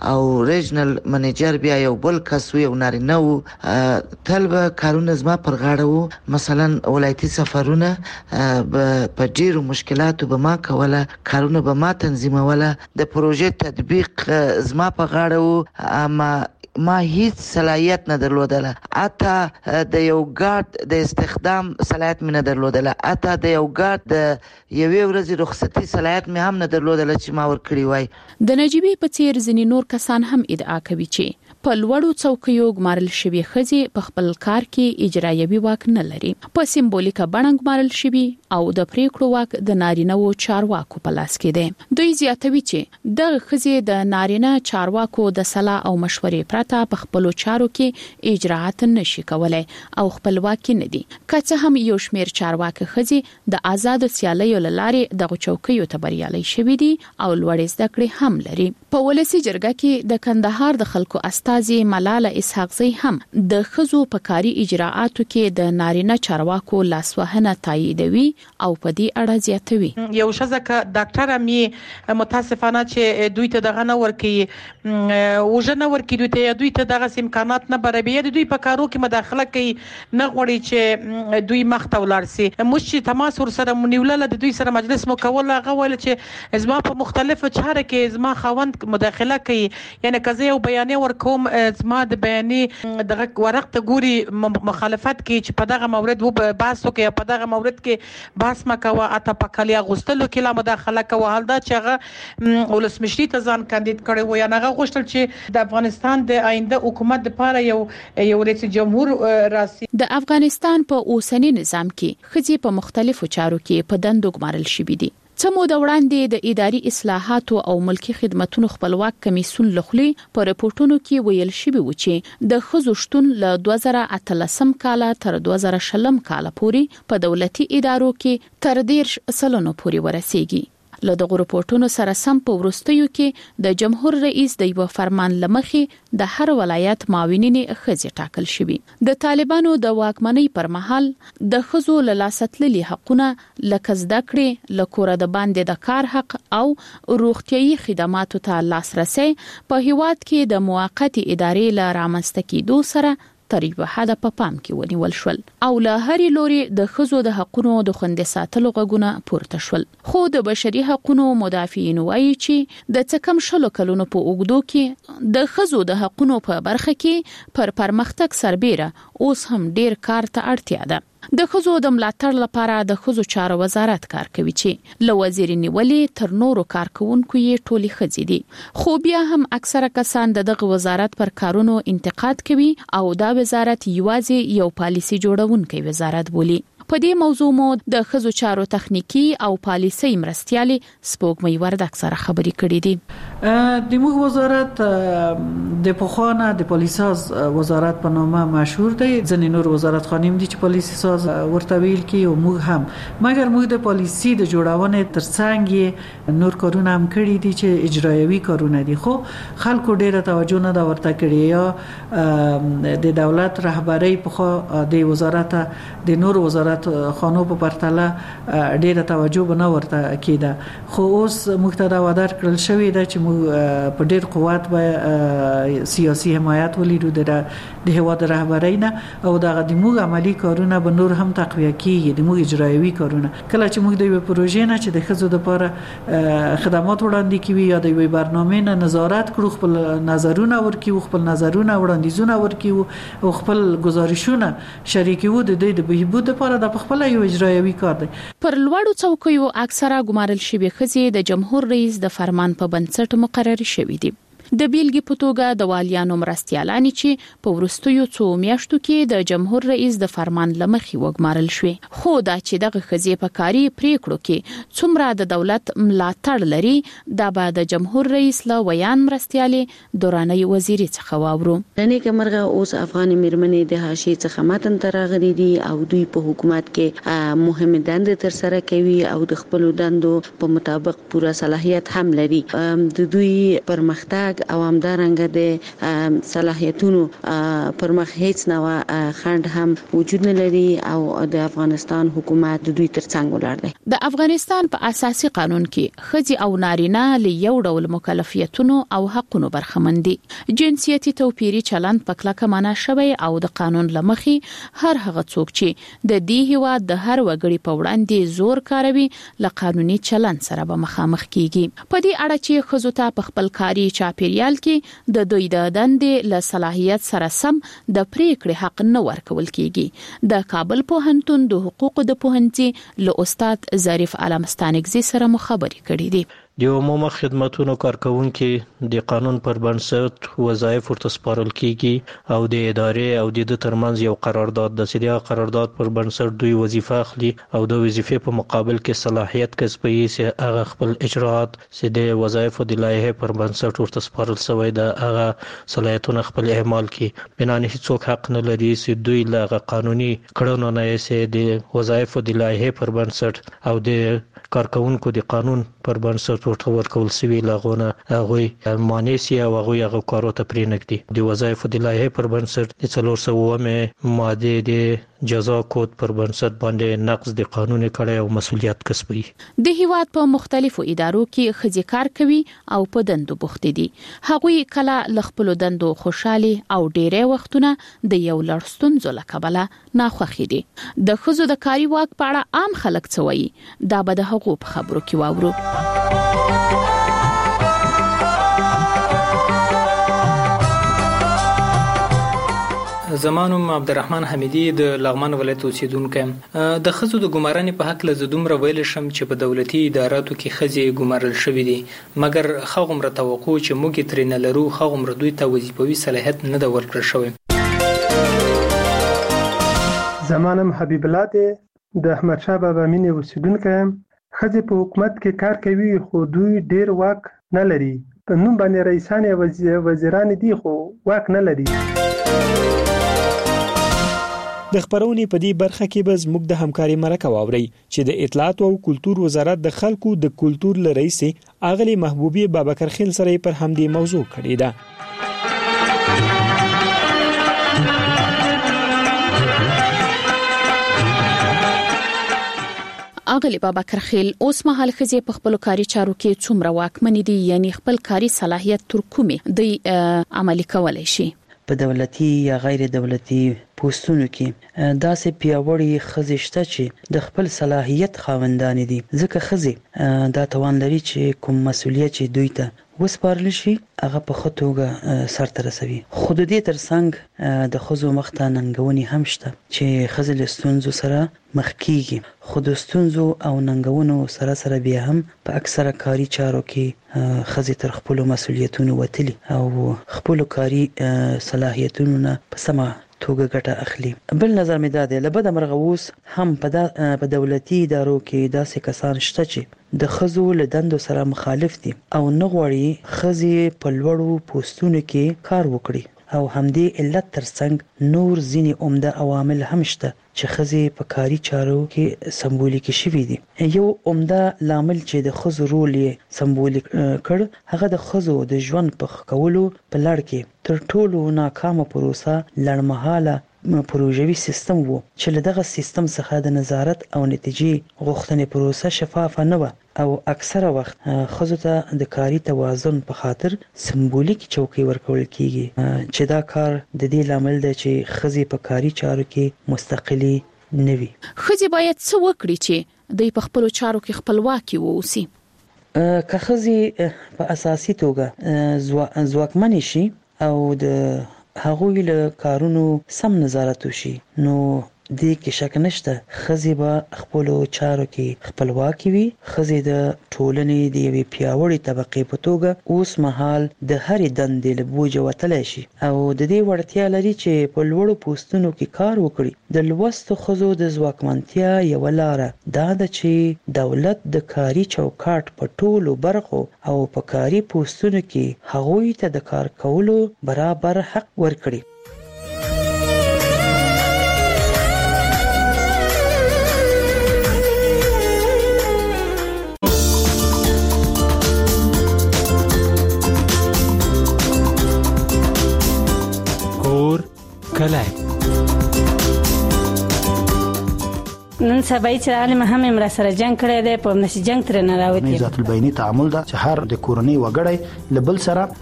او ریجنل منیجر بیا یو بل کس یو نارینه وو. تل به کارونه زما پر غاړه وو. مثلا ولایتي سفرونه په ډیرو مشکلاتو به ما کوله، کارونه به ما تنظیموله، د پروژې تطبیق زما په غاړه وو. ما هیڅ صلاحیت نه درلودله، حتی د یو ګارد د استخدام صلاحیت مې نه درلودله، حتی د یو ګارد د یوې ورځې رخصتي صلاحیت مې هم نه درلودله چې ما ورکړی وای. د نجیبې په څیر ځینې نور کسان هم ادعا کوي چې په لوړو څوکیو ګمارل شوی ښځې په خپل کار کې اجرایوي واک نه لري. په سمبولیکه بڼه ګمارل شوی او د پریکړو واک د نارینه‌و چارواکو په لاس کې دی. دوی زیاتوي چې د ښځې د نارینه چارواکو د صلاح او مشورې پرته په خپل چارو کې اجراءات نشي کولای او خپلواکي نه دي. که څه هم یو شمېر چارواکي ښځې د آزاد سیالیو لارې د چوکیو ته بریالي شوي دي او لوړې زده کړې هم لري. په ولسی جرګه کې د کندهار د خلکو استازي ملاله اسحاقزی هم د ښځو په کاري اجراءاتو کې د نارینه چارواکو لاسوهنه تاییدوي او په دې اړه زیاتوي. یو ښځه ک ډاکټر مې متاسفانه چې دوی ته دغه نه ورکي وژنه ورکي، دوی ته دغه امکانات نه برابرې، دوی په کارو کې مداخله کوي، نه غواړي چې دوی مخ ته ولاړ سي. موږ چې تماس ورسره مونیولله د دوی سره مجلس مو کول، هغه ویل چې زما په مختلفو چارو کې زما خاوند مداخله کوي، یعنی که زه یو بیانیه ورکوم زما د بیانیې دغه ورق ته ګوري مخالفت کوي چې په دغه مورد و بحث وکړي، په دغه مورد کې بحث مه کوه، اته په کالي اغوستلو کې لا مداخله کوه. حال دا چې هغه ولسمشري ته ځان کاندید کړی و، یعنې هغه غوښتل چې د افغانستان د آینده حکومت لپاره یو رئیس جمهور راسي. د افغانستان په اوسنی نظام کې ښځې په مختلفو چارو کې په دندو ګمارل شوې دي. څه موده وړاندې د اداري اصلاحاتو او ملکی خدماتو خپلواک کمیسیون لخوا په راپورټونو کې ویل شوی و چې د ښځو شتون له 2013 کال تر 2020 کال پورې په دولتي ادارو کې تر 10% پورې ورسیږي. له دغه راپورټونو سره سم په ورستیو کې د جمهور رئیس د یو فرمان لمخې د هر ولایت معاونینې ښځې ټاکل شوي. د طالبانو د واکمنۍ پر مهال د ښځو له لاسته حقونه لکه زده کړې، له کوره د باندې د کار حق او روغتیايي خدماتو ته لاسرسي په هیواد کې د موقتي ادارې له رامنځته کېدو سره تر یو حد په پام کې ونیول شول او له هرې لوري د ښځو د حقونو د خوندي ساتلو غږونه پورته شول. خو د بشري حقونو مدافعین وایي چې د څه کم شلو کلونو په اوږدو کې د ښځو د حقونو په برخه کې پر پرمختګ سربېره اوس هم ډیر کار ته اړتیا ده. د ښځو د ملاتړ لپاره د ښځو چارو وزارت کار کوي چې له وزیر نیولې تر نورو کارکونکو یې ټولي ښځې دي. خو بیا هم اکثره کسان دغه وزارت پر کارونو انتقاد کوي او دا وزارت یوازې یو پالیسي جوړونکی وزارت بولي. په دې موضوع مو د ښځو چارو تخنیکی او پالیسي مرستيالي سپوږمۍ وردک سره خبرې کړې دي. د موږ وزارت د پخوانه د پالیساز وزارت په نامه مشهور دی. ځینې نور وزارت خانم دي چې پالیسي ساز ورته ویل کی او موږ هم، مګر موږ د پالیسي د جوړونې ترڅنګ نور کارونه هم کړی دي چې اجرایوي کارونه دي. خو خلکو ډیره توجه نه دا ورته کړی، یا د دولت رهبری په د وزارت د نور وزارت خانو په پرتله ډیره توجه بنه ورته کیده. خو اوس موږ ته دا وعده کړل شوې ده چې موږ په ډیر قوت به سیاسي حمایت ولیدو د هیواد رهبری نه، او دا د موږ عملی کارونه به نور هم تقویه کیږي، د موږ اجرایوي کارونه. کله چې موږ د یو پروژې نه چې د ښځو لپاره خدمات وړاندې کوي یا د یو برنامه نه نظارت کړو، خپل نظرونه ورکیو، خپل نظرونه وړاندیزونه ورکیو او خپل گزارشونه شریکو د دې د بهبود لپاره د خپل یو اجرایوي کار دی. پر لوړو څوکیو اکثره ګمارل شوی ښځې د جمهور رئیس د فرمان په بنسټ مقرر شوې دي. د بیلګې په توګه د والیانو مرستيالانی چې په ورستیو څو میاشتو کې د جمهور رئیس د فرمان لمخې وګمارل شوې. خو دا چې دغه ښځې په کاري پریکړو کې څومره د دولت ملاتړ لري دا به د جمهور رئیس له ویان مرستيالي دوراني وزیري څخه واورو. لنې کمرغه اوس افغان میرمنې د حاشیې څخه متن ترغلي دي او دوی په حکومت کې مهمه دندې تر سره کوي او د خپل دندو په مطابق پوره صلاحیت هم لري. د دوی پرمختګ او همدارنګه د صلاحیتونو پر مخ هیڅ نوع خنډ هم وجود نه لري او د افغانستان حکومت د دوی ترڅنګ ولاړ دی. د افغانستان په اساسي قانون کې ښځې او نارینه له یو ډول مکلفیتونو او حقونو برخمن دي. جنسیتي توپیري چلند په کلکه معنا شوی او د قانون لمخې هر هغه څوک چې د دې هیواد د هر وګړي په وړاندې زور کاروي له قانوني چلند سره به مخامخ کیږي. په دې اړه چې ښځو ته په خپل کاري چاپیریال کې د دوی د دندې له صلاحیت سره سم د پریکړې حق نه ورکول کیږي. د کابل پوهنتون د حقوقو د پوهنځي له استاد ظریف علمستانګزي سره مخابري کړې دي. د عمومي خدماتو کارکونکو د قانون پر بنسټ وظایف ورته سپارل کیږي او د ادارې او د ترمنځ یو قرارداد د سړي قرارداد پر بنسټ دوی وظیفه اخلي او د وظیفې په مقابل کې صلاحیت کسبي چې هغه خپل اجراءات چې د وظایفو د لایحه پر بنسټ ورته سپارل شوی د هغه صلاحیتونه خپل اعمال کړي. بنانه هیڅوک حق نه لري چې دوی له قانوني کړنو نه یې د وظایفو د لایحه پر بنسټ او د کارکونکو د قانون پر بنسټ ورته ورکول شوی لغونه هغه معنی سي او هغه کارو ته پرېنګدي. د وظایفو د لایحه پر بنسټ د 400 ماده د جزا کود پر بنسټ باندې نقض د قانوني کړه او مسولیت کسبي. د هیواد په مختلفو ادارو کې ښځې کار کوي او په دندو بوخت دي. هغوی کله ل خپل دندو خوشحالي او ډېرې وختونه د یو لړ ستونزو له کبله ناخوښي دي. د ښځو د کاري واک په اړه عام خلک څه وایي دا به د هغو په خبرو کې واورو. زمانوم عبدالرحمن حمیدی د لغمان ولایت اوسیدونکو. د ښځو د ګمارنې په حق له دومره ویل شم چې په دولتي اداراتو کې ښځې ګمارل شوې دي، مګر هغومره توقع چې موږ ترې نه لرو هغومره دوی ته وظیفوي صلاحیت نه ده ورکړل شوی. زمانم حبیب الله دی، د احمد شاه بابا مینې اوسیدونکو. ښځې په حکومت کې کار کوي خو دوی ډیر واک نه لري. په نوم باندې رئیسان یا وزیران دي خو واک نه لري. د خبرونې په دې برخه کې به زموږ د همکاري مرکه واوري چې د اطلاعات او کلتور وزارت د خلکو د کلتور لرئیس اغلی محبوبي بابکر خیل سره پر همدې موضوع کړی ده. اغلی بابکر خیل اوس مهال ښځې په خپل کاري چارو کې څومره واکمن دي، یعنی خپل کاري صلاحیت تر کومه دی عملي کولای شي؟ په دولتي یا غیر دولتي پوسټونو کې داسې پیاوړي ښځې شته چې د خپل صلاحیت خاوندان دي، ځکه ښځې دا توان لري چې کوم مسولیت چې دوی ته وسپارل شي هغه په ښه توګه سرته رسوي. خو د دې ترڅنګ د ښځو مخته ننګونې هم شته چې ښځې له ستونزو سره مخ کیږي، خو د ستونزو او ننګونو سره بیا هم په اکثره کاري چارو کې ښځې تر خپل مسولیتونو وتلي او خپل کاري صلاحیتونو نه په سمه توګه ګټه اخلي. بل نظر مې دا دی لبد مرغوس هم په دولتي ادارو کې داسې کسان شته چې د ښځو له دندو سره مخالف دي او نه غواړي ښځې په لوړو پوسټونو کې کار وکړي او همدې علت ترڅنګ نور ځینې عمده عوامل هم شته چې ښځې په کاري چارو کې سمبولیک شوي دي. یو عمده لامل چې د ښځو رول یې سمبولیک کړ هغه د ښځو د ژوند په ښه کولو په لړ کې تر ټولو ناکامه پروسه لړمحاله پروژوي سیستم وو چې له دغه سیستم څخه د نظارت او نتیجې غوښتنې پروسه شفافه نه وه او اکثره وخت ښځو ته د کاري توازن په خاطر سمبولیک چوکۍ ورکول کیږي چې دا کار د دې لامل دی چې ښځې په کاري چارو کې مستقلي نه وي. ښځې باید څه وکړي چې دوی په خپلو چارو کې خپلواکي واوسي؟ که ښځې په اساسي توګه ځواکمنې شي او د هغوی له کارونو سم نظارت وشي نو دې کې شک نشته ښځې به خپل چارو کې خپلواکي وي. ښځې د ټولنې د یوې پیاوړې طبقې په توګه اوس مهال د هرې دندې له بوجه وتلی شي او د دې وړتیا لري چې په لوړو پوسټونو کې کار وکړي. د لوستو ښځو د ځواکمنتیا یوه لاره دا ده چې دولت د کاري چوکاټ په ټولو برخو او په کاري پوسټونو کې هغوی ته د کار کولو برابر حق ورکړي. نن سبا چې عالم هم امر سره جنگ کړی دی په نشي جنگ تر نه راوتی ذات البینی تعامل دا چې هر د کورنۍ وګړی لبل سره